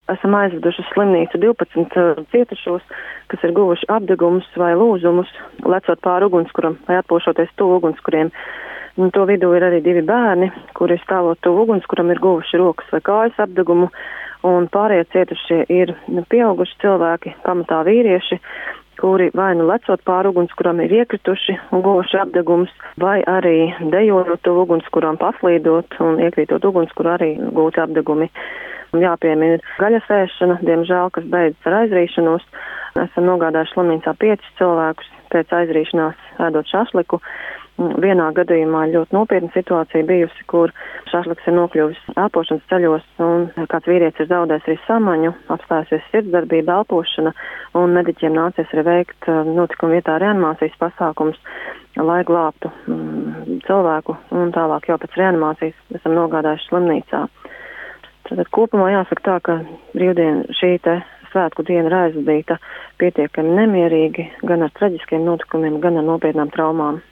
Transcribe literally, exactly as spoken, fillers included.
esam aizveduši uz slimnīcu divpadsmit cietušos, kas ir guvuši apdegumus vai lūzumus, lecot pāri ugunskuram vai atpūšoties tuvu ugunskuriem. Un to vidū ir arī divi bērni, kuri stāvot tuvu ugunskuram ir guvuši rokas vai kājas apdegumu, un pārējie cietušie ir pieauguši cilvēki, pamatā vīrieši, kuri vai nu lecot pāri ugunskuram ir iekrituši un guvuši apdegumus, vai arī dejojot tuvu ugunskuram, paslīdot un iekrītot ugunskura arī gūti apdegumi. Jāpiemina ir gaļas ēšana, diemžēl, kas beidzas ar aizrīšanos. Esam nogādājuši slimnīcā piecus cilvēkus pēc aizrīšanās ēdot šašliku. Vienā gadījumā ļoti nopietna situācija bijusi, kur šašliks ir nokļuvis elpošanas ceļos un kāds vīrietis ir zaudējis arī samaņu, apstājusies sirdsdarbība, elpošana un mediķiem nācies arī veikt notikuma vietā reanimācijas pasākums, lai glābtu mm, cilvēku un tālāk jau pēc reanimācijas esam nogādājuši slimnīcā. Tad kopumā jāsaka tā, ka brīvdiena šī te svētku diena ir aizvadīta pietiekami nemierīgi, gan ar traģiskiem notikumiem, gan ar nopietnām traumām.